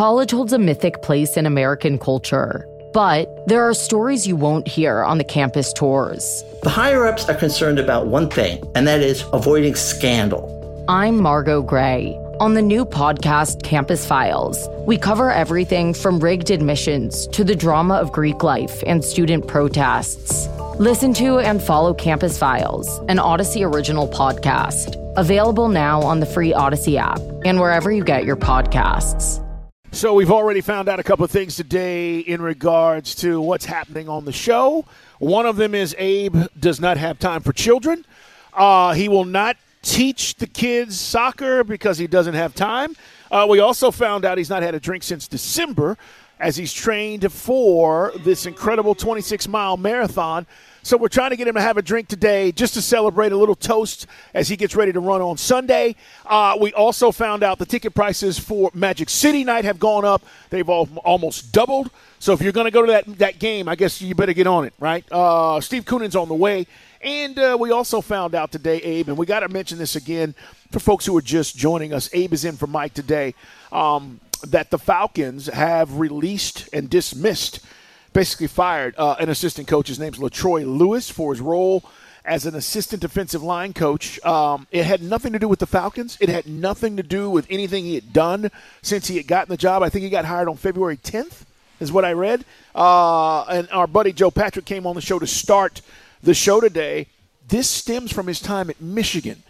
College holds a mythic place in American culture, but there are stories you won't hear on the campus tours. The higher-ups are concerned about one thing, and that is avoiding scandal. I'm Margot Gray. On the new podcast, Campus Files, we cover everything from rigged admissions to the drama of Greek life and student protests. Listen to and follow Campus Files, an Odyssey original podcast. Available now on the free Odyssey app and wherever you get your podcasts. So we've already found out a couple of things today in regards to what's happening on the show. One of them is Abe does not have time for children. He will not teach the kids soccer because he doesn't have time. We also found out he's not had a drink since December as he's trained for this incredible 26-mile marathon. So we're trying to get him to have a drink today just to celebrate a little toast as he gets ready to run on Sunday. We also found out the ticket prices for Magic City Night have gone up. They've almost doubled. So if you're going to go to that game, I guess you better get on it, right? Steve Koonen's on the way. And we also found out today, Abe, and we got to mention this again for folks who are just joining us. Abe is in for Mike today, that the Falcons have released and dismissed, basically fired an assistant coach. His name's LaTroy Lewis for his role as an assistant defensive line coach. It had nothing to do with the Falcons. It had nothing to do with anything he had done since he had gotten the job. I think he got hired on February 10th is what I read. And our buddy Joe Patrick came on the show to start the show today. This stems from his time at Michigan.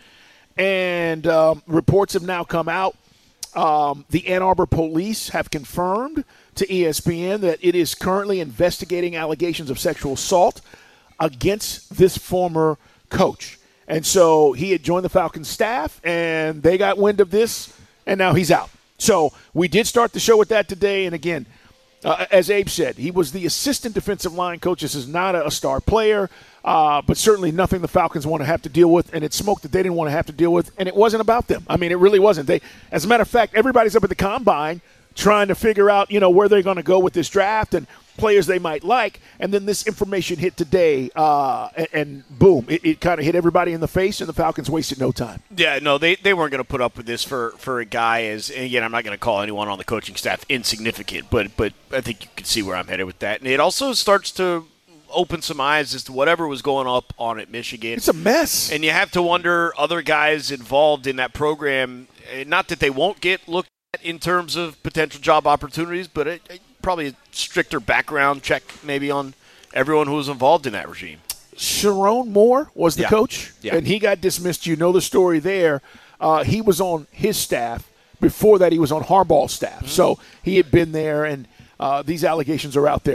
And reports have now come out. The Ann Arbor police have confirmed to ESPN that it is currently investigating allegations of sexual assault against this former coach. And so he had joined the Falcons staff, and they got wind of this, and now he's out. So we did start the show with that today. And again, as Abe said, he was the assistant defensive line coach. This is not a star player, but certainly nothing the Falcons want to have to deal with, and it's smoke that they didn't want to have to deal with, and it wasn't about them. I mean, it really wasn't. As a matter of fact, everybody's up at the Combine trying to figure out, where they're going to go with this draft and players they might like, and then this information hit today, and boom, it kind of hit everybody in the face, and the Falcons wasted no time. Yeah, no, they weren't going to put up with this for a guy and again, I'm not going to call anyone on the coaching staff insignificant, but I think you can see where I'm headed with that. And it also starts to open some eyes as to whatever was going up on at Michigan. It's a mess. And you have to wonder, other guys involved in that program, not that they won't get looked at in terms of potential job opportunities, but probably a stricter background check maybe on everyone who was involved in that regime. Sharon Moore was the coach, yeah. And he got dismissed. You know the story there. He was on his staff. Before that, he was on Harbaugh's staff. Mm-hmm. So he had been there, and these allegations are out there.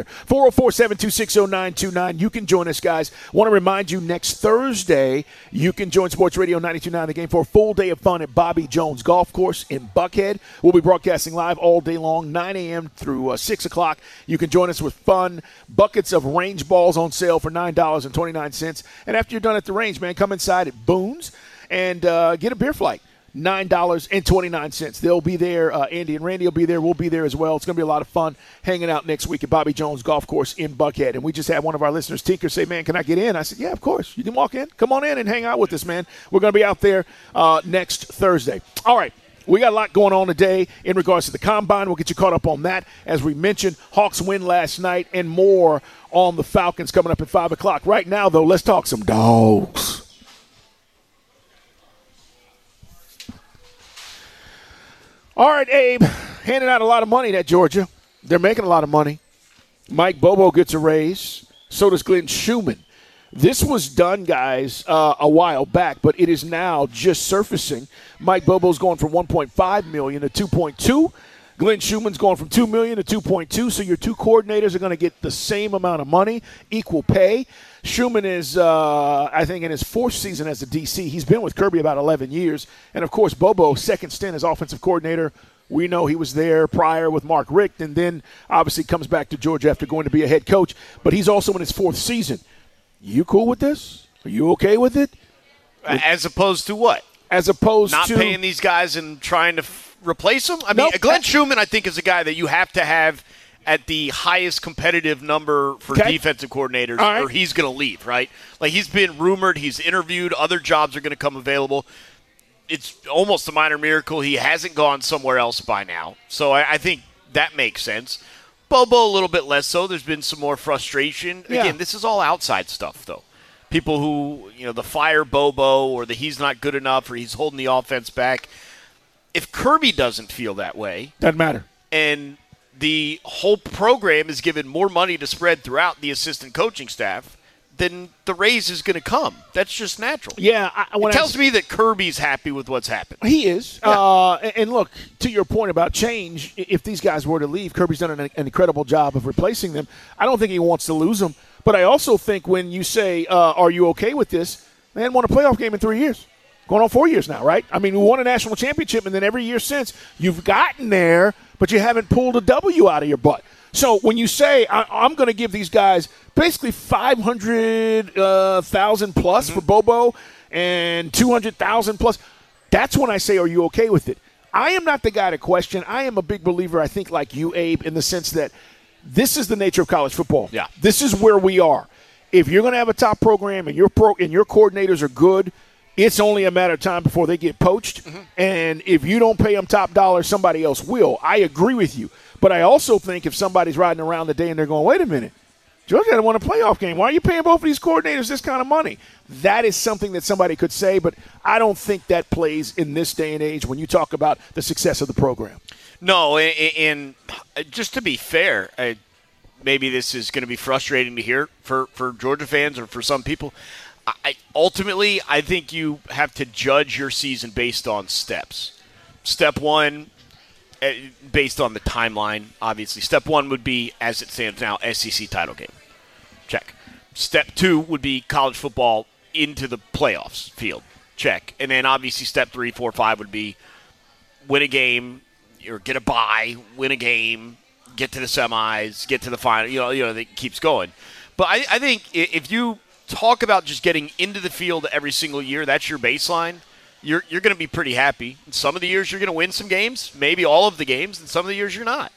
404-726-0929. You can join us, guys. Want to remind you, next Thursday, you can join Sports Radio 92.9 The Game for a full day of fun at Bobby Jones Golf Course in Buckhead. We'll be broadcasting live all day long, 9 a.m. through 6 o'clock. You can join us with fun. Buckets of range balls on sale for $9.29. And after you're done at the range, man, come inside at Boone's and get a beer flight. $9.29. They'll be there. Andy and Randy will be there. We'll be there as well. It's going to be a lot of fun hanging out next week at Bobby Jones Golf Course in Buckhead. And we just had one of our listeners, Tinker, say, man, can I get in? I said, yeah, of course. You can walk in. Come on in and hang out with us, man. We're going to be out there next Thursday. All right. We got a lot going on today in regards to the Combine. We'll get you caught up on that. As we mentioned, Hawks win last night and more on the Falcons coming up at 5 o'clock. Right now, though, let's talk some dogs. All right, Abe, handing out a lot of money at Georgia. They're making a lot of money. Mike Bobo gets a raise. So does Glenn Schumann. This was done, guys, a while back, but it is now just surfacing. Mike Bobo's going from $1.5 million to $2.2. Glenn Schumann's going from $2 million to $2.2. So your two coordinators are going to get the same amount of money, equal pay. Schumann is, I think, in his fourth season as a DC. He's been with Kirby about 11 years. And, of course, Bobo, second stint as offensive coordinator. We know he was there prior with Mark Richt and then obviously comes back to Georgia after going to be a head coach. But he's also in his fourth season. You cool with this? Are you okay with it? As opposed to what? As opposed not to not paying these guys and trying to replace them? I mean, Glenn Schumann, I think, is a guy that you have to have at the highest competitive number for defensive coordinators, or he's going to leave, right? Like, he's been rumored, he's interviewed, other jobs are going to come available. It's almost a minor miracle he hasn't gone somewhere else by now. So I think that makes sense. Bobo a little bit less so. There's been some more frustration. Yeah. Again, this is all outside stuff, though. People who, the fire Bobo or the he's not good enough or he's holding the offense back. If Kirby doesn't feel that way. Doesn't matter. And the whole program is given more money to spread throughout the assistant coaching staff, then the raise is going to come. That's just natural. Yeah. It tells me that Kirby's happy with what's happened. He is. Yeah. And look, to your point about change, if these guys were to leave, Kirby's done an incredible job of replacing them. I don't think he wants to lose them. But I also think when you say, are you okay with this, they hadn't won a playoff game in 3 years. Going on 4 years now, right? I mean, we won a national championship, and then every year since, you've gotten there, but you haven't pulled a W out of your butt. So when you say, I'm going to give these guys basically $500,000 plus for Bobo and $200,000 plus, that's when I say, are you okay with it? I am not the guy to question. I am a big believer, I think, like you, Abe, in the sense that this is the nature of college football. Yeah. This is where we are. If you're going to have a top program and your coordinators are good, it's only a matter of time before they get poached. Mm-hmm. And if you don't pay them top dollar, somebody else will. I agree with you. But I also think if somebody's riding around the day and they're going, wait a minute, Georgia hadn't won a playoff game. Why are you paying both of these coordinators this kind of money? That is something that somebody could say, but I don't think that plays in this day and age when you talk about the success of the program. No, and just to be fair, maybe this is going to be frustrating to hear for Georgia fans or for some people. Ultimately, I think you have to judge your season based on steps. Step one, based on the timeline, obviously. Step one would be, as it stands now, SEC title game. Check. Step two would be college football into the playoffs field. Check. And then obviously step 3, 4, 5 would be win a game or get a bye, win a game, get to the semis, get to the final. It keeps going. But I think if you talk about just getting into the field every single year, that's your baseline, you're going to be pretty happy. Some of the years you're going to win some games, maybe all of the games, and some of the years you're not.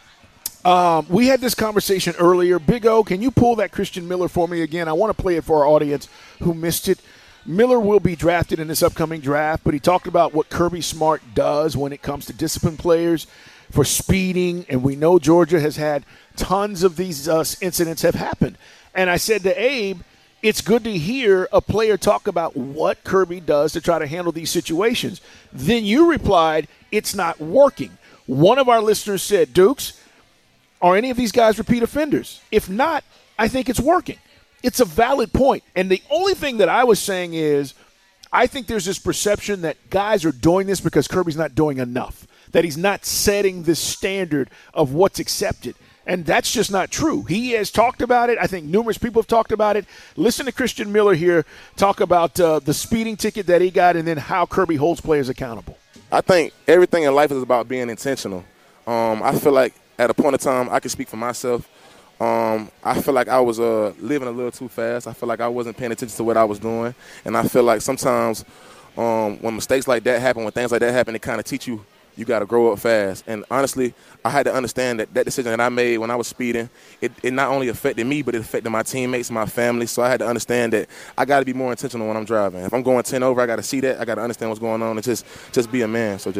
We had this conversation earlier. Big O, can you pull that Christian Miller for me again? I want to play it for our audience who missed it. Miller will be drafted in this upcoming draft, but he talked about what Kirby Smart does when it comes to discipline players for speeding, and we know Georgia has had tons of these incidents have happened. And I said to Abe, it's good to hear a player talk about what Kirby does to try to handle these situations. Then you replied, it's not working. One of our listeners said, Dukes, are any of these guys repeat offenders? If not, I think it's working. It's a valid point. And the only thing that I was saying is I think there's this perception that guys are doing this because Kirby's not doing enough, that he's not setting the standard of what's accepted. And that's just not true. He has talked about it. I think numerous people have talked about it. Listen to Christian Miller here talk about the speeding ticket that he got and then how Kirby holds players accountable. I think everything in life is about being intentional. I feel like at a point in time, I can speak for myself. I feel like I was living a little too fast. I feel like I wasn't paying attention to what I was doing. And I feel like sometimes when mistakes like that happen, when things like that happen, it kind of teach you got to grow up fast. And honestly, I had to understand that decision that I made when I was speeding, it not only affected me, but it affected my teammates, my family. So I had to understand that I got to be more intentional when I'm driving. If I'm going 10 over, I got to see that. I got to understand what's going on and just be a man. So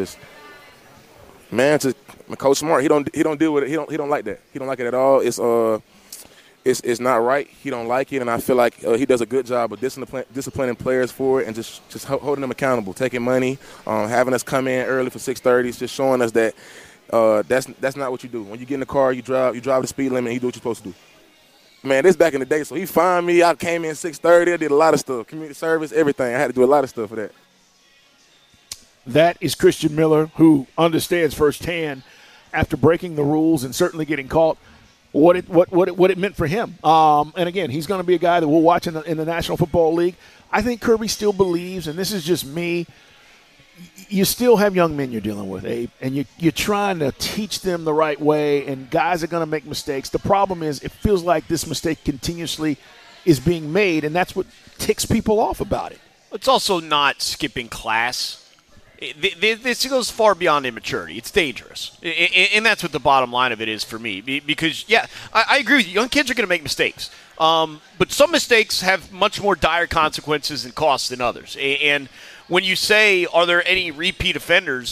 Coach Smart, he don't deal with it. He don't like that. He don't like it at all. It's not right. He don't like it, and I feel like he does a good job of disciplining players for it and just holding them accountable, taking money, having us come in early for 6:30, just showing us that that's not what you do. When you get in the car, you drive the speed limit, and you do what you're supposed to do. Man, this back in the day, so he fined me. I came in 6:30. I did a lot of stuff, community service, everything. I had to do a lot of stuff for that. That is Christian Miller, who understands firsthand after breaking the rules and certainly getting caught what it meant for him. And again, he's going to be a guy that we'll watch in the National Football League. I think Kirby still believes, and this is just me, you still have young men you're dealing with, Abe, and you're trying to teach them the right way, and guys are going to make mistakes. The problem is it feels like this mistake continuously is being made, and that's what ticks people off about it. It's also not skipping class. This goes far beyond immaturity. It's dangerous. And that's what the bottom line of it is for me. Because, yeah, I agree with you. Young kids are going to make mistakes. But some mistakes have much more dire consequences and costs than others. And when you say, are there any repeat offenders,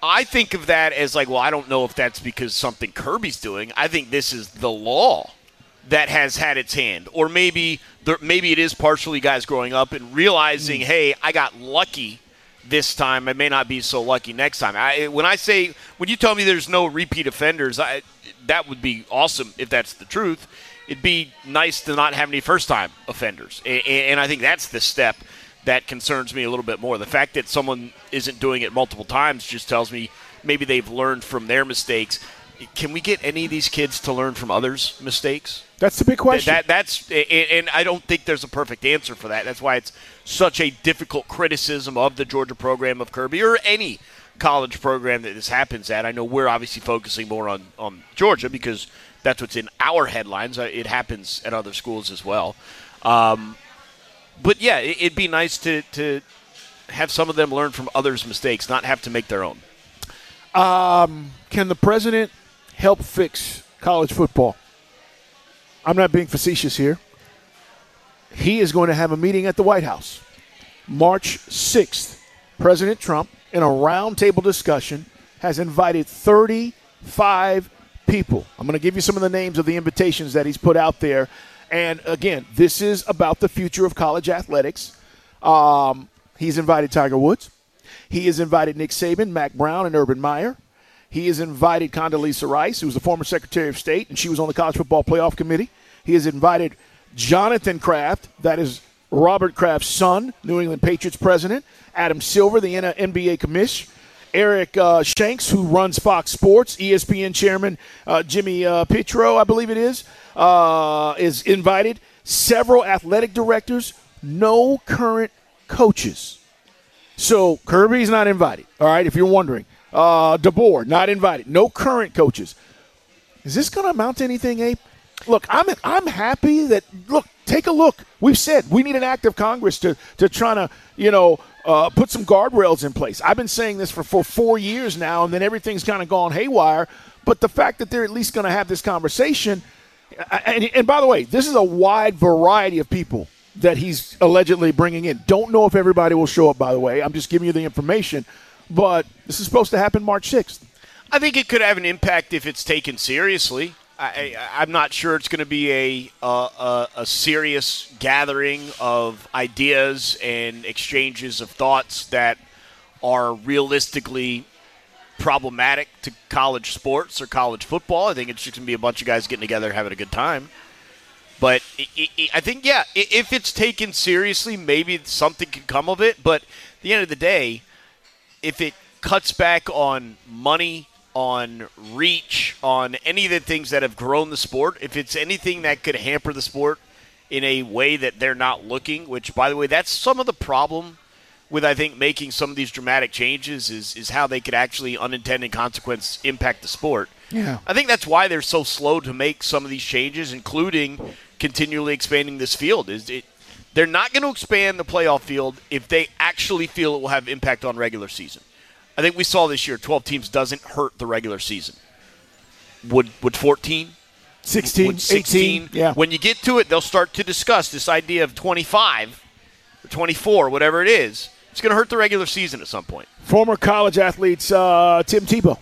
I think of that as like, well, I don't know if that's because something Kirby's doing. I think this is the law that has had its hand. Or maybe it is partially guys growing up and realizing, hey, I got lucky this time. I may not be so lucky next time. When you tell me there's no repeat offenders, that would be awesome if that's the truth. It'd be nice to not have any first-time offenders. And I think that's the step that concerns me a little bit more. The fact that someone isn't doing it multiple times just tells me maybe they've learned from their mistakes. Can we get any of these kids to learn from others' mistakes? That's the big question. And I don't think there's a perfect answer for that. That's why it's such a difficult criticism of the Georgia program of Kirby or any college program that this happens at. I know we're obviously focusing more on Georgia because that's what's in our headlines. It happens at other schools as well. But, yeah, it'd be nice to have some of them learn from others' mistakes, not have to make their own. Can the president help fix college football? I'm not being facetious here. He is going to have a meeting at the White House March 6th. President Trump, in a roundtable discussion, has invited 35 people. I'm going to give you some of the names of the invitations that he's put out there. And, again, this is about the future of college athletics. He's invited Tiger Woods. He has invited Nick Saban, Mack Brown, and Urban Meyer. He has invited Condoleezza Rice, who was the former Secretary of State, and she was on the College Football Playoff Committee. He has invited Jonathan Kraft, that is Robert Kraft's son, New England Patriots president, Adam Silver, the NBA commish, Eric Shanks, who runs Fox Sports, ESPN chairman Jimmy Pitro, I believe it is invited. Several athletic directors, no current coaches. So Kirby's not invited, all right, if you're wondering. DeBoer, not invited. No current coaches. Is this going to amount to anything, Abe? Look, I'm happy that, look, take a look. We've said we need an act of Congress to try to, put some guardrails in place. I've been saying this for 4 years now, and then everything's kind of gone haywire. But the fact that they're at least going to have this conversation, and by the way, this is a wide variety of people that he's allegedly bringing in. Don't know if everybody will show up, by the way. I'm just giving you the information. But this is supposed to happen March 6th. I think it could have an impact if it's taken seriously. I'm not sure it's going to be a serious gathering of ideas and exchanges of thoughts that are realistically problematic to college sports or college football. I think it's just going to be a bunch of guys getting together having a good time. But I think, yeah, if it's taken seriously, maybe something could come of it. But at the end of the day, if it cuts back on money, on reach, on any of the things that have grown the sport, if it's anything that could hamper the sport in a way that they're not looking, which, by the way, that's some of the problem with, I think, making some of these dramatic changes is how they could actually, unintended consequence, impact the sport. Yeah. I think that's why they're so slow to make some of these changes, including continually expanding this field. They're not going to expand the playoff field if they actually feel it will have impact on regular season. I think we saw this year 12 teams doesn't hurt the regular season. Would 14? 16? Would 16? 18? Yeah. When you get to it, they'll start to discuss this idea of 25 or 24, whatever it is. It's going to hurt the regular season at some point. Former college athletes Tim Tebow,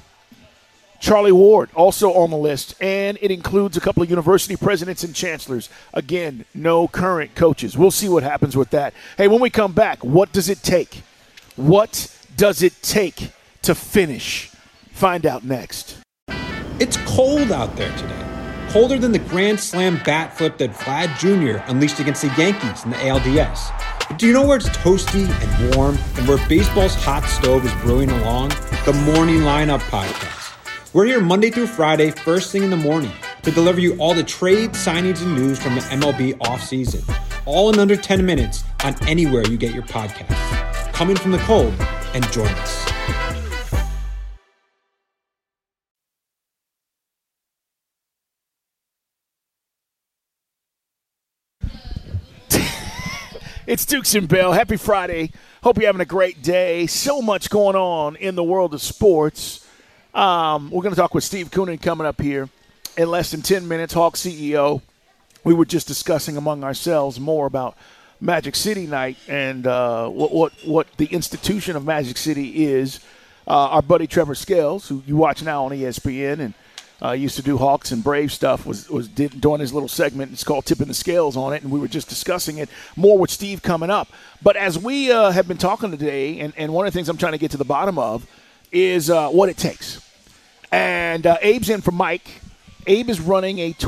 Charlie Ward, also on the list, and it includes a couple of university presidents and chancellors. Again, no current coaches. We'll see what happens with that. Hey, when we come back, what does it take? What does it take to finish? Find out next. It's cold out there today. Colder than the Grand Slam bat flip that Vlad Jr. unleashed against the Yankees in the ALDS. But do you know where it's toasty and warm and where baseball's hot stove is brewing along? The Morning Lineup Podcast. We're here Monday through Friday, first thing in the morning, to deliver you all the trade, signings, and news from the MLB offseason. All in under 10 minutes on anywhere you get your podcasts. Coming from the cold, and join us. It's Dukes and Bell. Happy Friday. Hope you're having a great day. So much going on in the world of sports. We're going to talk with Steve Koonin coming up here in less than 10 minutes, Hawks CEO. We were just discussing among ourselves more about Magic City night and what the institution of Magic City is. our buddy Trevor Scales, who you watch now on ESPN and used to do Hawks and Braves stuff, was doing his little segment. It's called Tipping the Scales on it, and we were just discussing it more with Steve coming up. But as we have been talking today, and one of the things I'm trying to get to the bottom of is what it takes. And Abe's in for Mike. Abe is running a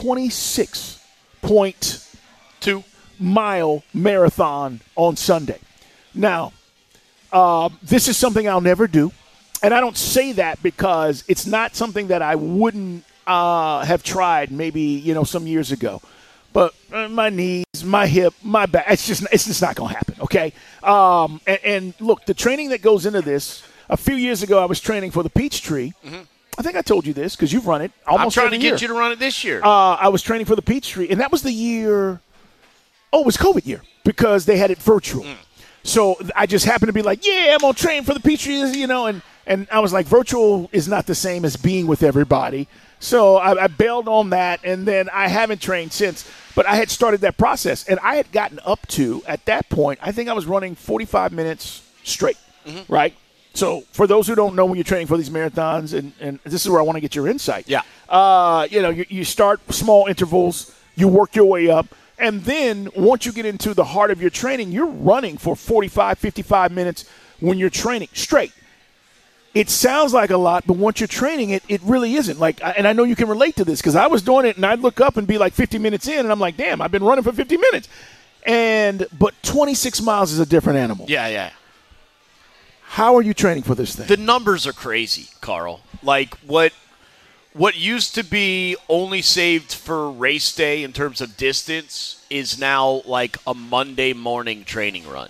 26.2 mile marathon on Sunday. Now, this is something I'll never do. And I don't say that because it's not something that I wouldn't have tried maybe, some years ago. But my knees, my hip, my back, it's just not going to happen, okay? And look, the training that goes into this, a few years ago I was training for the Peachtree. Mm-hmm. I think I told you this because you've run it almost every year. I'm trying to get you to run it this year. I was training for the Peachtree, and that was the year – it was COVID year because they had it virtual. Mm. So I just happened to be like, yeah, I'm going to train for the Peachtree, and I was like, virtual is not the same as being with everybody. So I bailed on that, and then I haven't trained since. But I had started that process, and I had gotten up to, at that point, I think I was running 45 minutes straight, right? So for those who don't know when you're training for these marathons, and this is where I want to get your insight. Yeah. You start small intervals, you work your way up, and then once you get into the heart of your training, you're running for 45, 55 minutes when you're training straight. It sounds like a lot, but once you're training it really isn't. And I know you can relate to this because I was doing it, and I'd look up and be like 50 minutes in, and I'm like, damn, I've been running for 50 minutes. But 26 miles is a different animal. Yeah. How are you training for this thing? The numbers are crazy, Carl. Like what used to be only saved for race day in terms of distance is now like a Monday morning training run.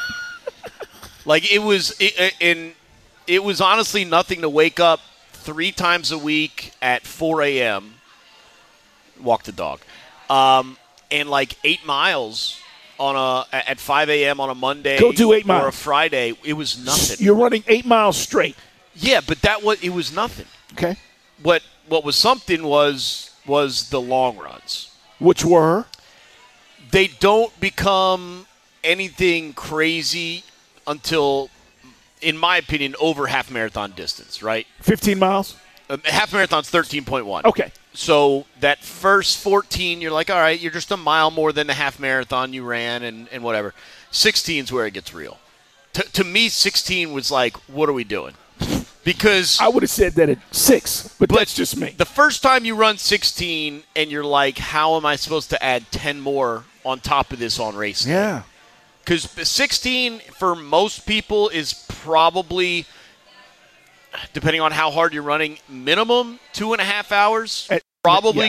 It was honestly nothing to wake up 3 times a week at 4 a.m., walk the dog, and 8 miles at 5 a.m. on a Monday Go do 8 miles. or a Friday. It was nothing. You're running 8 miles straight. Yeah, but it was nothing. Okay. What was something was the long runs. Which were? They don't become anything crazy until, in my opinion, over half marathon distance, right? 15 miles? Half marathon's 13.1. Okay. So that first 14, you're like, all right, you're just a mile more than the half marathon you ran and whatever. 16 is where it gets real. To me, 16 was like, what are we doing? Because I would have said that at 6, but that's just me. The first time you run 16 and you're like, how am I supposed to add 10 more on top of this on race day? Yeah. Because 16 for most people is probably, depending on how hard you're running, minimum 2.5 hours. Probably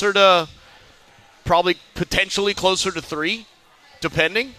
potentially closer to 3, depending.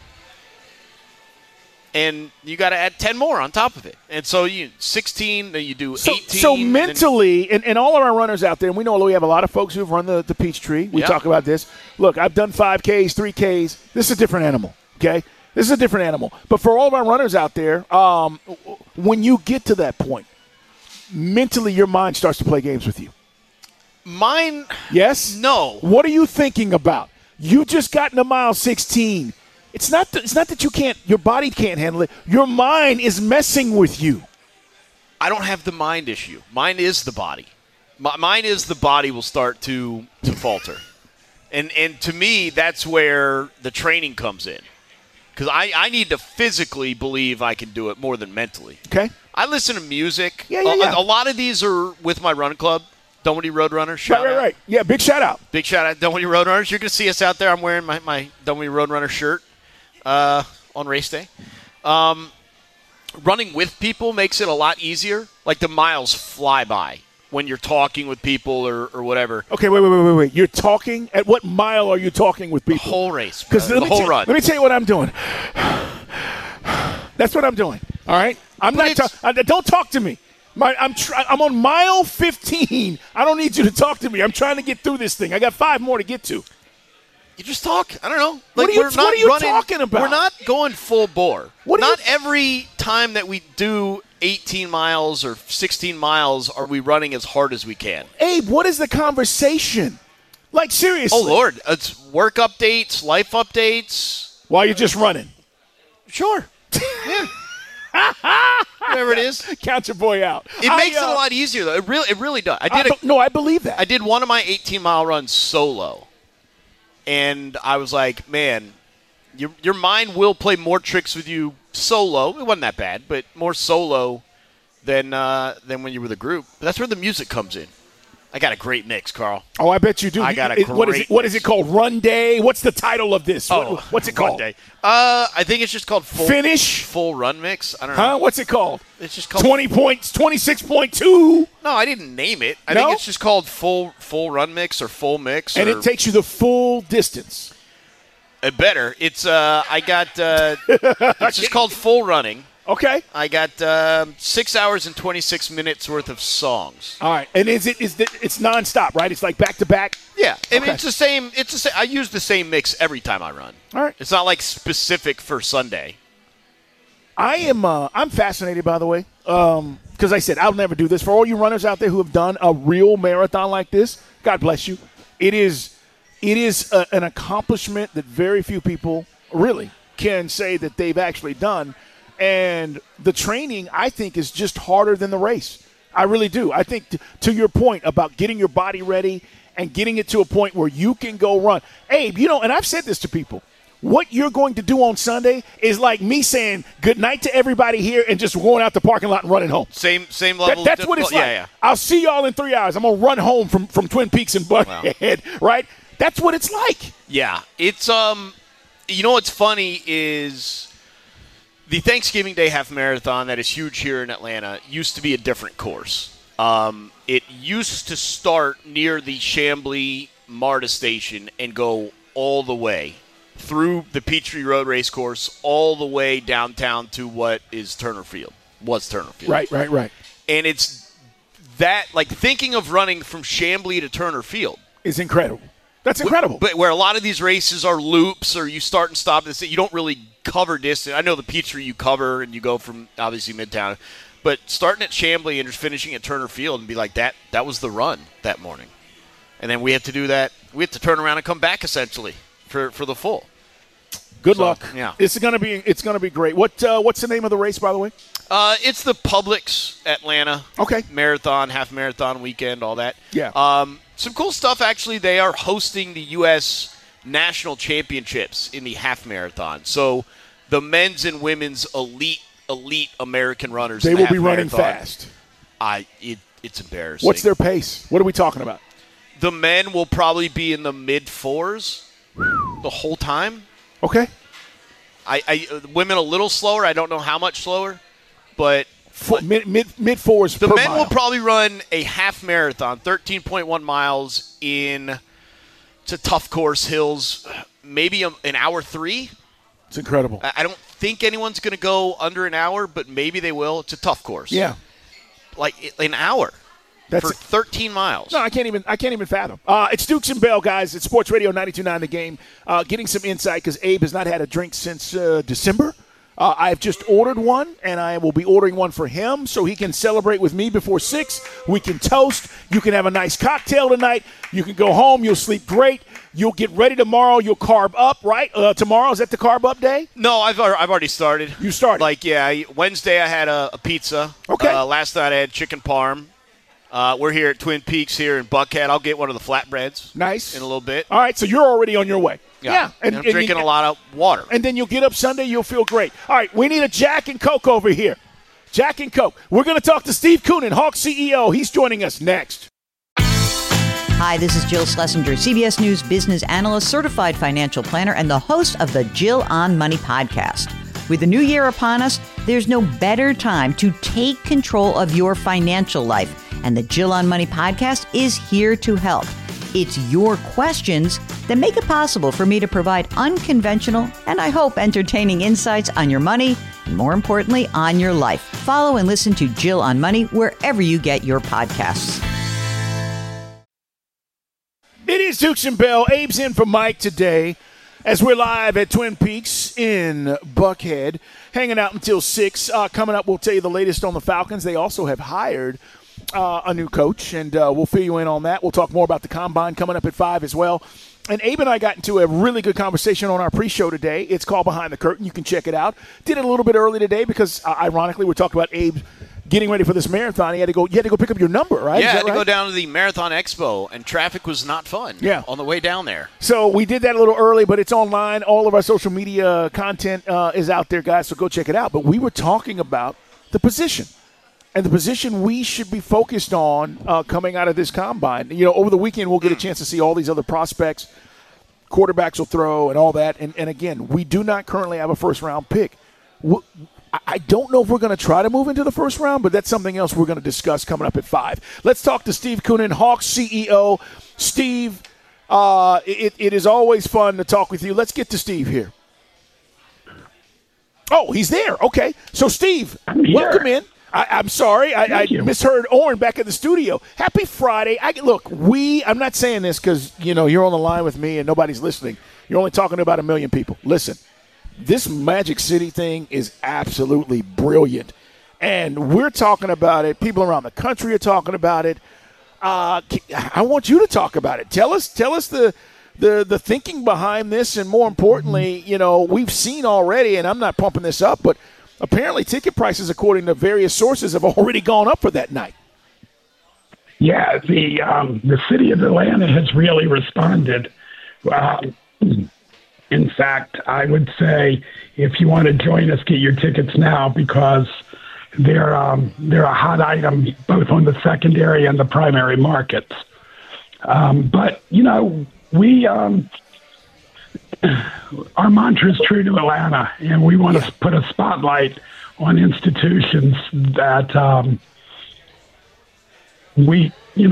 And you got to add 10 more on top of it. And so 16, then you do 18. So mentally, and all of our runners out there, and we know we have a lot of folks who've run the Peachtree. We talk about this. Look, I've done 5Ks, 3Ks. This is a different animal, okay? This is a different animal. But for all of our runners out there, when you get to that point, mentally your mind starts to play games with you. Mine? Yes? No. What are you thinking about? You just got into mile 16. It's not that your body can't handle it. Your mind is messing with you. I don't have the mind issue. Mine is the body. Mine is the body will start to falter. And to me, that's where the training comes in. Because I need to physically believe I can do it more than mentally. Okay. I listen to music. Yeah. A lot of these are with my run club. Dunwoody Roadrunners. Shout out. Right. Yeah, big shout out. Big shout out, Dunwoody Roadrunners. You're going to see us out there. I'm wearing my Dunwoody Roadrunner shirt on race day. Running with people makes it a lot easier. Like the miles fly by when you're talking with people or whatever. Okay, wait. You're talking? At what mile are you talking with people? The whole race. The whole run. Let me tell you what I'm doing. That's what I'm doing. All right? Don't talk to me. I'm on mile 15. I don't need you to talk to me. I'm trying to get through this thing. I got 5 more to get to. You just talk. I don't know. What are you talking about? We're not going full bore. Not every time that we do 18 miles or 16 miles are we running as hard as we can. Abe, what is the conversation? Like, seriously. Oh, Lord. It's work updates, life updates. While you're just running. Sure. Yeah. Whatever it is. Count your boy out. It makes it a lot easier, though. It really does. I believe that. I did one of my 18-mile runs solo, and I was like, man, your mind will play more tricks with you solo. It wasn't that bad, but more solo than when you're with a group. But that's where the music comes in. I got a great mix, Carl. Oh, I bet you do. I got a great What is it called? Run Day? What's the title of this? What's it called? Run Day. I think it's just called Full Run Mix. I don't know. Huh? What's it called? It's just called 20 points, 26.2. No, I didn't name it. I think it's just called Full Run Mix or Full Mix. And it takes you the full distance. Better. It's it's just called Full Running. Okay. I got 6 hours and 26 minutes worth of songs. All right. And it's nonstop, right? It's like back to back? Yeah. I mean, it's the same. I use the same mix every time I run. All right. It's not like specific for Sunday. I'm fascinated, by the way, because I said I'll never do this. For all you runners out there who have done a real marathon like this, God bless you. It is an accomplishment that very few people really can say that they've actually done. And the training, I think, is just harder than the race. I really do. I think to your point about getting your body ready and getting it to a point where you can go run. Abe, and I've said this to people. What you're going to do on Sunday is like me saying good night to everybody here and just going out the parking lot and running home. Same level. That's what it's like. Yeah. I'll see y'all in 3 hours. I'm going to run home from Twin Peaks and Buckhead, right? That's what it's like. Yeah. It's, what's funny is the Thanksgiving Day Half Marathon that is huge here in Atlanta used to be a different course. It used to start near the Chamblee MARTA station and go all the way through the Peachtree Road race course all the way downtown to what is Turner Field. Right. And it's that, like, thinking of running from Chamblee to Turner Field is incredible. That's incredible. But where a lot of these races are loops or you start and stop, you don't really cover distance. I know the Peachtree you cover and you go from, obviously, Midtown. But starting at Chamblee and just finishing at Turner Field and be like, that was the run that morning. And then we have to do that. We have to turn around and come back, essentially, for the full. Good luck. Yeah. It's gonna be great. What's the name of the race, by the way? It's the Publix Atlanta Marathon, half marathon weekend, all that. Yeah. Some cool stuff, actually. They are hosting the U.S. National Championships in the half marathon. So the men's and women's elite American runners. They will be running fast. It's embarrassing. What's their pace? What are we talking about? The men will probably be in the mid-4s the whole time. Okay. Women a little slower. I don't know how much slower, but mid-4s the per men mile. will probably run a half marathon, 13.1 miles it's a tough course, hills, maybe an hour 3. It's incredible. I don't think anyone's going to go under an hour, but maybe they will. It's a tough course. Yeah. Like an hour. For 13 miles. No, I can't even fathom. It's Dukes and Bell, guys. It's Sports Radio 92.9 The Game. Getting some insight because Abe has not had a drink since December. I've just ordered one, and I will be ordering one for him so he can celebrate with me before 6. We can toast. You can have a nice cocktail tonight. You can go home. You'll sleep great. You'll get ready tomorrow. You'll carb up, right? Tomorrow, is that the carb up day? No, I've already started. You started? Wednesday I had a pizza. Okay. Last night I had chicken parm. We're here at Twin Peaks here in Buckhead. I'll get one of the flatbreads. Nice. In a little bit. All right, so you're already on your way. Yeah. And I'm drinking a lot of water. And then you'll get up Sunday, you'll feel great. All right, we need a Jack and Coke over here. Jack and Coke. We're going to talk to Steve Koonin, Hawk CEO. He's joining us next. Hi, this is Jill Schlesinger, CBS News business analyst, certified financial planner, and the host of the Jill on Money podcast. With the new year upon us, there's no better time to take control of your financial life. And the Jill on Money podcast is here to help. It's your questions that make it possible for me to provide unconventional and, I hope, entertaining insights on your money and, more importantly, on your life. Follow and listen to Jill on Money wherever you get your podcasts. It is Dukes and Bell. Abe's in for Mike today as we're live at Twin Peaks in Buckhead, hanging out until 6. Coming up, we'll tell you the latest on the Falcons. They also have hired a new coach, and we'll fill you in on that. We'll talk more about the Combine coming up at 5 as well. And Abe and I got into a really good conversation on our pre-show today. It's called Behind the Curtain. You can check it out. Did it a little bit early today because, ironically, we're talking about Abe getting ready for this marathon. You had to go pick up your number, right? Yeah, I had to go down to the Marathon Expo, and traffic was not fun on the way down there. So we did that a little early, but it's online. All of our social media content is out there, guys, so go check it out. But we were talking about the position. And the position we should be focused on coming out of this combine. Over the weekend we'll get a chance to see all these other prospects. Quarterbacks will throw and all that. And again, we do not currently have a first-round pick. I don't know if we're going to try to move into the first round, but that's something else we're going to discuss coming up at 5. Let's talk to Steve Koonin, Hawks CEO. Steve, it is always fun to talk with you. Let's get to Steve here. Oh, he's there. Okay. So, Steve, welcome in. I'm sorry. I misheard Oren back in the studio. Happy Friday. I'm not saying this because, you're on the line with me and nobody's listening. You're only talking to about 1 million people. Listen, this Magic City thing is absolutely brilliant. And we're talking about it. People around the country are talking about it. I want you to talk about it. Tell us the thinking behind this. And more importantly, we've seen already, and I'm not pumping this up, but apparently ticket prices, according to various sources, have already gone up for that night. Yeah, the city of Atlanta has really responded. In fact, I would say if you want to join us, get your tickets now because they're a hot item both on the secondary and the primary markets. But, we our mantra is true to Atlanta, and we want to put a spotlight on institutions that we,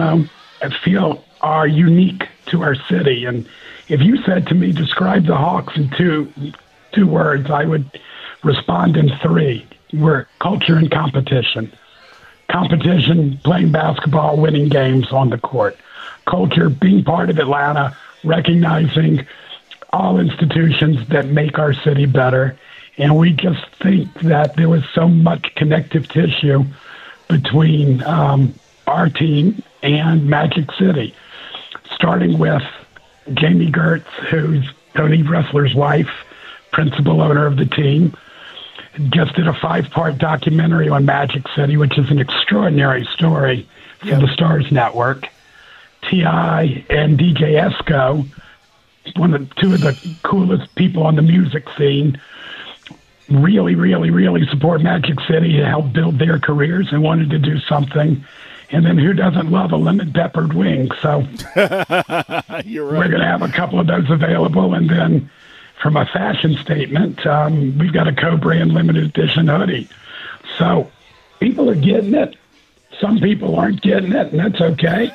feel are unique to our city. And if you said to me, describe the Hawks in two words, I would respond in 3. We're culture and competition. Competition, playing basketball, winning games on the court. Culture, being part of Atlanta, recognizing all institutions that make our city better. And we just think that there was so much connective tissue between our team and Magic City, starting with Jamie Gertz, who's Tony Ressler's wife, principal owner of the team, just did a 5-part documentary on Magic City, which is an extraordinary story for the Stars Network. T.I. and DJ Esco, two of the coolest people on the music scene, really, really, really support Magic City to help build their careers and wanted to do something. And then who doesn't love a lemon peppered wing? So You're right. We're going to have a couple of those available. And then from a fashion statement, we've got a co-brand limited edition hoodie. So people are getting it. Some people aren't getting it, and that's okay.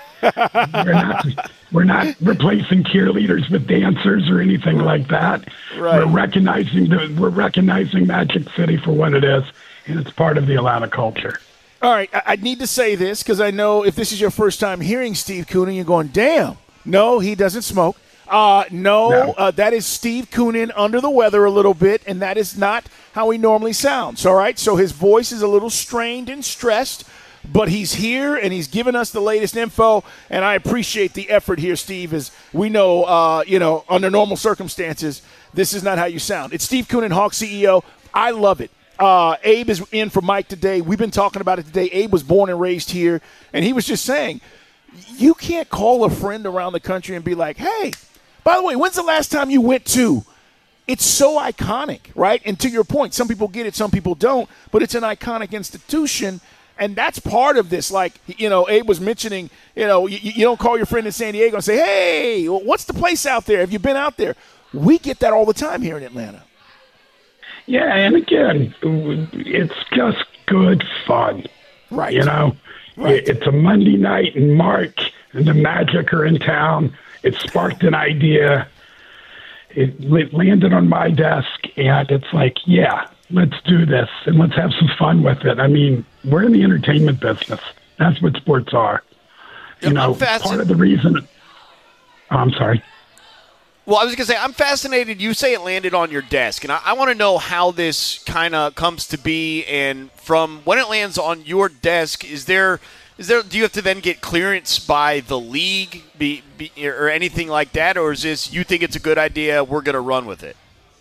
We're not replacing cheerleaders with dancers or anything like that. Right. We're recognizing Magic City for what it is, and it's part of the Atlanta culture. All right, I need to say this because I know if this is your first time hearing Steve Koonin, you're going, damn. No, he doesn't smoke. No. That is Steve Koonin under the weather a little bit, and that is not how he normally sounds, all right? So his voice is a little strained and stressed, but he's here, and he's given us the latest info, and I appreciate the effort here, Steve, as we know, under normal circumstances, this is not how you sound. It's Steve Koonin, Hawks CEO. I love it. Abe is in for Mike today. We've been talking about it today. Abe was born and raised here, and he was just saying, you can't call a friend around the country and be like, hey, by the way, when's the last time you went to? It's so iconic, right? And to your point, some people get it, some people don't, but it's an iconic institution, and that's part of this. Like, Abe was mentioning, you don't call your friend in San Diego and say, hey, what's the place out there? Have you been out there? We get that all the time here in Atlanta. Yeah, and again, it's just good fun. Right. Right. It's a Monday night in March, and the Magic are in town. It sparked an idea. It landed on my desk, and it's like, yeah, let's do this, and let's have some fun with it. I mean, we're in the entertainment business. That's what sports are. Part of the reason – I'm sorry. Well, I was going to say, I'm fascinated. You say it landed on your desk, and I want to know how this kind of comes to be. And from when it lands on your desk, is there Do you have to then get clearance by the league or anything like that, or is this you think it's a good idea, we're going to run with it?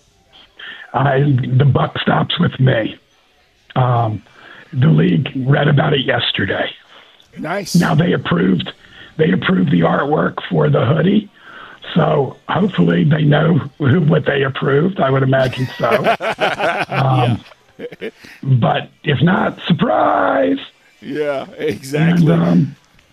The buck stops with me. The league read about it yesterday. Nice. Now they approved the artwork for the hoodie, so hopefully they know what they approved. I would imagine so. But if not, surprise. Yeah, exactly. And,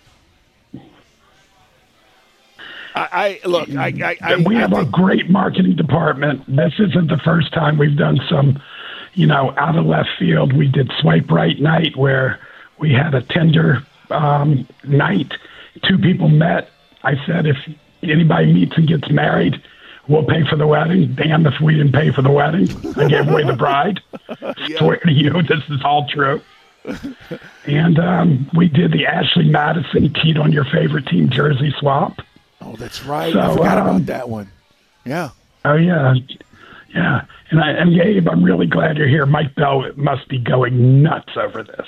we have a great marketing department. This isn't the first time we've done some, out of left field. We did Swipe Right Night where we had a Tinder night. 2 people met. I said, if anybody meets and gets married, we'll pay for the wedding. Damn if we didn't pay for the wedding. I gave away the bride. Yeah. Swear to you, this is all true. And we did the Ashley Madison Cheat on Your Favorite Team jersey swap. Oh, that's right. So, I forgot about that one. Yeah. Oh, yeah. Yeah. And Gabe, I'm really glad you're here. Mike Bell must be going nuts over this.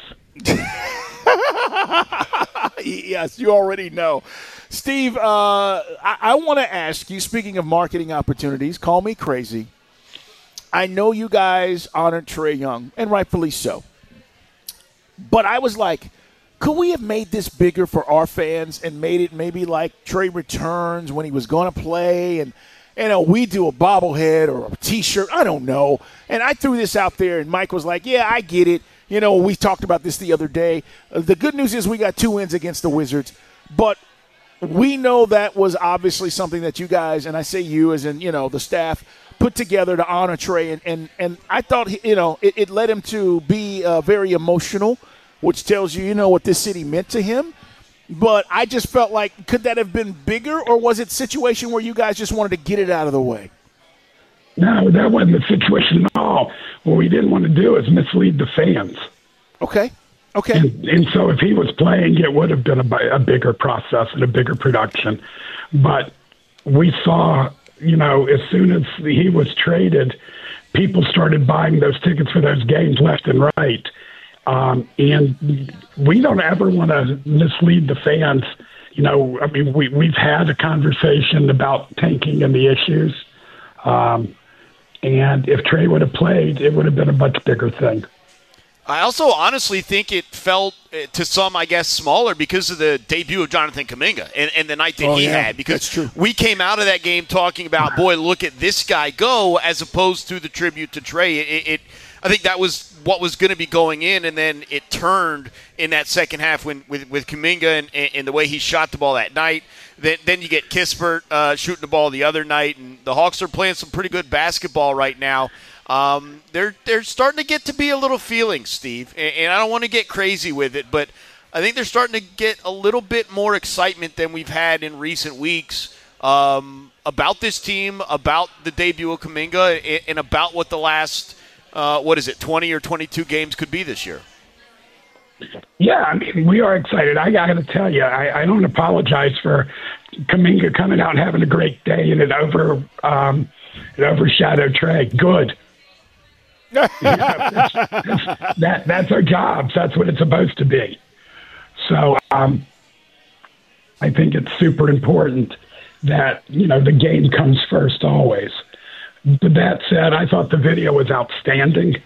Yes, you already know. Steve, I want to ask you, speaking of marketing opportunities, call me crazy. I know you guys honored Trae Young, and rightfully so. But I was like, could we have made this bigger for our fans and made it maybe like Trae returns when he was going to play and we do a bobblehead or a T-shirt, I don't know. And I threw this out there, and Mike was like, yeah, I get it. We talked about this the other day. The good news is we got 2 wins against the Wizards. But we know that was obviously something that you guys, and I say you as in, the staff, put together to honor Trae. And I thought, it led him to be very emotional, which tells you, what this city meant to him. But I just felt like, could that have been bigger, or was it a situation where you guys just wanted to get it out of the way? No, that wasn't the situation at all. What we didn't want to do is mislead the fans. Okay. And so if he was playing, it would have been a bigger process and a bigger production. But we saw, as soon as he was traded, people started buying those tickets for those games left and right. And we don't ever want to mislead the fans. We've had a conversation about tanking and the issues. And if Trae would have played, it would have been a much bigger thing. I also honestly think it felt, to some, I guess, smaller because of the debut of Jonathan Kuminga and the night that he had. Because we came out of that game talking about, boy, look at this guy go, as opposed to the tribute to Trae. I think that was what was going to be going in, and then it turned in that second half with Kuminga and the way he shot the ball that night. Then you get Kispert shooting the ball the other night, and the Hawks are playing some pretty good basketball right now. They're starting to get to be a little feeling, Steve, and I don't want to get crazy with it, but I think they're starting to get a little bit more excitement than we've had in recent weeks about this team, about the debut of Kuminga, and about what the last 20 or 22 games could be this year. Yeah, we are excited. I got to tell you, I don't apologize for Kuminga coming out and having a great day, and it overshadowed Trae. Good. That's our jobs. That's what it's supposed to be. So I think it's super important that the game comes first always. But that said, I thought the video was outstanding.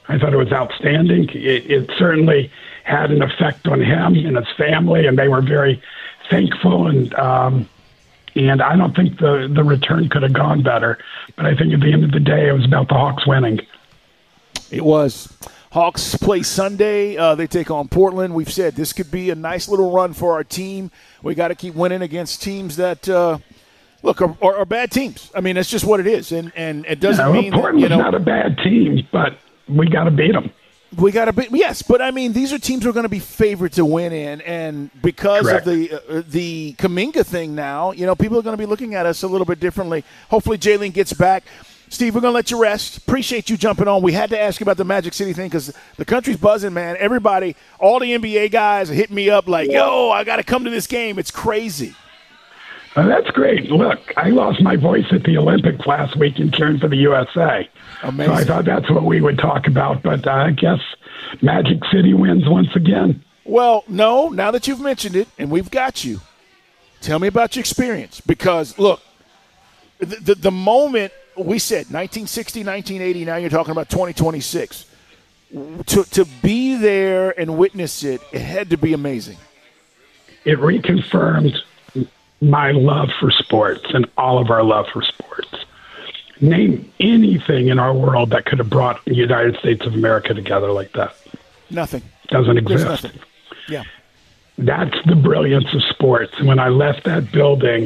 It certainly had an effect on him and his family, and they were very thankful. And I don't think the return could have gone better. But I think at the end of the day, it was about the Hawks winning. It was. Hawks play Sunday. They take on Portland. We've said this could be a nice little run for our team. We got to keep winning against teams that are bad teams. I mean, that's just what it is. And it doesn't mean Portland's not a bad team, but we got to beat them. We got to beat, yes, but I mean, these are teams who are going to be favored to win in, and because Correct. of the Kuminga thing now, people are going to be looking at us a little bit differently. Hopefully, Jalen gets back. Steve, we're going to let you rest. Appreciate you jumping on. We had to ask you about the Magic City thing because the country's buzzing, man. Everybody, all the NBA guys are hitting me up like, yo, I got to come to this game. It's crazy. That's great. Look, I lost my voice at the Olympics last week in cheering for the USA. Amazing. So I thought that's what we would talk about, but I guess Magic City wins once again. Well, no, now that you've mentioned it and we've got you, tell me about your experience. Because, look, the moment we said 1960, 1980, now you're talking about 2026. To be there and witness it, it had to be amazing. It reconfirmed my love for sports and all of our love for sports. Name anything in our world that could have brought the United States of America together like that. Nothing. Doesn't exist. There's nothing. Yeah. That's the brilliance of sports. And when I left that building,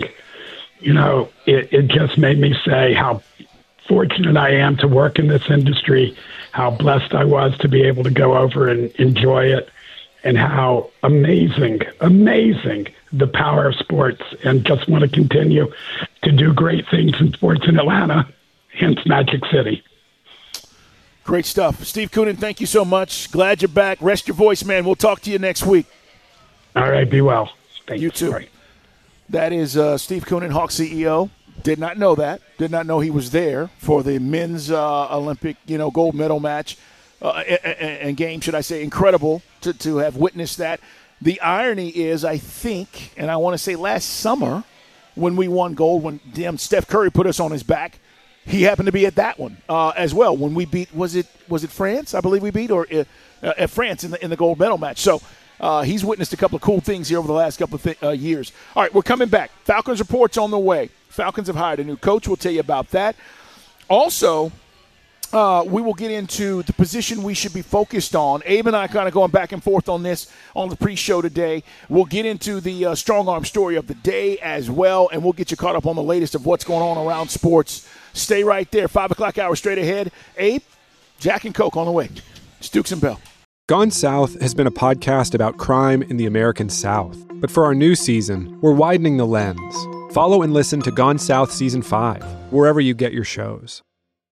it just made me say how fortunate I am to work in this industry, how blessed I was to be able to go over and enjoy it, and how amazing the power of sports, and just want to continue to do great things in sports in Atlanta, hence Magic City. Great stuff. Steve Koonin, thank you so much. Glad you're back. Rest your voice, man. We'll talk to you next week. All right, be well. Thank you. You too. Right. That is Steve Koonin, Hawks CEO. Did not know that. Did not know he was there for the men's Olympic, gold medal match and game, should I say. Incredible to have witnessed that. The irony is, I think, and I want to say last summer when we won gold, when Steph Curry put us on his back, he happened to be at that one as well. When we beat, was it France? I believe we beat, or France in the gold medal match. So he's witnessed a couple of cool things here over the last couple of years. All right, we're coming back. Falcons report's on the way. Falcons have hired a new coach. We'll tell you about that. Also, we will get into the position we should be focused on. Abe and I kind of going back and forth on this on the pre-show today. We'll get into the strong arm story of the day as well, and we'll get you caught up on the latest of what's going on around sports. Stay right there. 5 o'clock hour straight ahead. Abe, Jack and Coke on the way. Stukes and Bell. Gone South has been a podcast about crime in the American South. But for our new season, we're widening the lens. Follow and listen to Gone South Season 5, wherever you get your shows.